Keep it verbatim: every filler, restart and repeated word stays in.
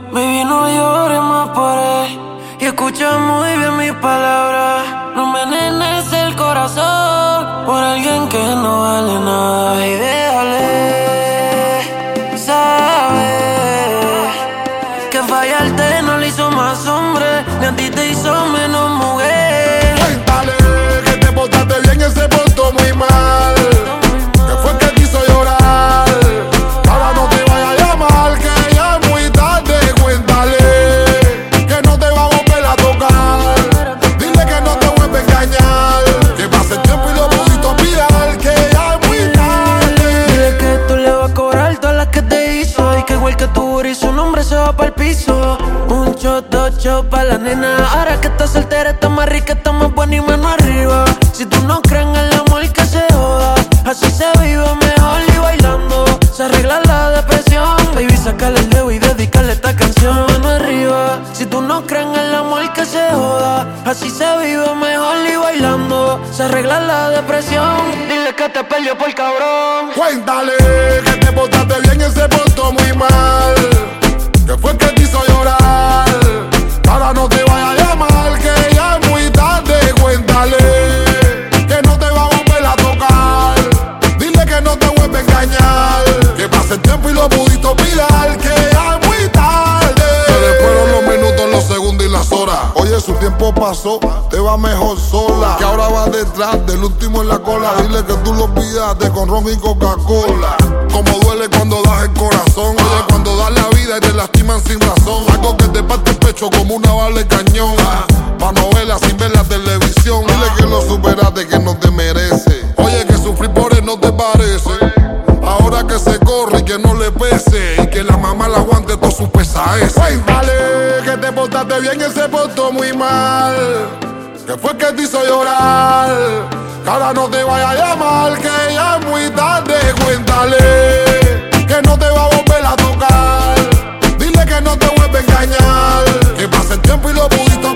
Baby, no llores más por él y escucha muy bien mis palabras. No me envenenes el corazón por alguien que no vale nada. Y déjale saber que fallarte no le hizo más hombre, ni a ti te hizo menos mujer. Cuéntale que te portaste bien, él se portó muy mal. Que fue que quiso llorar. Ahora no te vaya a llamar, que ya es muy tarde. Cuéntale que no te va a volver a tocar. Dile que no te vuelve a engañar. Que pase el tiempo y lo pudiste olvidar, que ya es muy tarde. Dile que tú le vas a cobrar todas las que te hizo, y que igual que tu y su nombre se va pa'l piso. Un shot, dos shots pa' la nena. Ahora que estás soltera, está más rica, está más buena y mano arriba. Si tú no crees en el amor, que se joda. Así se vive mejor y bailando se arregla la depresión. Baby, sácale el dedo y dedicarle esta canción. Mano arriba. Si tú no crees en el amor, que se joda. Así se vive mejor y bailando se arregla la depresión. Dile que te peleó por cabrón. Cuéntale que te portaste bien, él se portó muy mal. Que fue que te hizo llorar. Ahora no te vaya a llamar, que ya es muy tarde. Cuéntale que no te va a volver a tocar. Dile que no te vuelve a engañar. Que pase el tiempo y lo pudiste olvidar, que ya es muy tarde. Se le fueron los minutos, los segundos y las horas. Oye, su tiempo pasó, te va mejor sola. Que ahora va detrás del último en la cola. Dile que tú lo olvidaste con ron y Coca-Cola. Como duele cuando das el corazón. Oye, cuando das la vida y te lastiman sin razón. Algo que te parte el pecho como una bala de cañón. Pa' novelas sin ver la televisión. Dile que lo superaste, que no te merece. Oye, que sufrir por él no te parece. Ahora que se corre y que no le pese. Y que la mamá la aguante todos sus pesajes. Cuéntale que te portaste bien, él se portó muy mal. Que fue que te hizo llorar. Que ahora no te vaya a llamar, que ya es muy tarde. Cuéntale que no te va a volver a tocar. Dile que no te vuelve a engañar. Que pase el tiempo y lo pudiste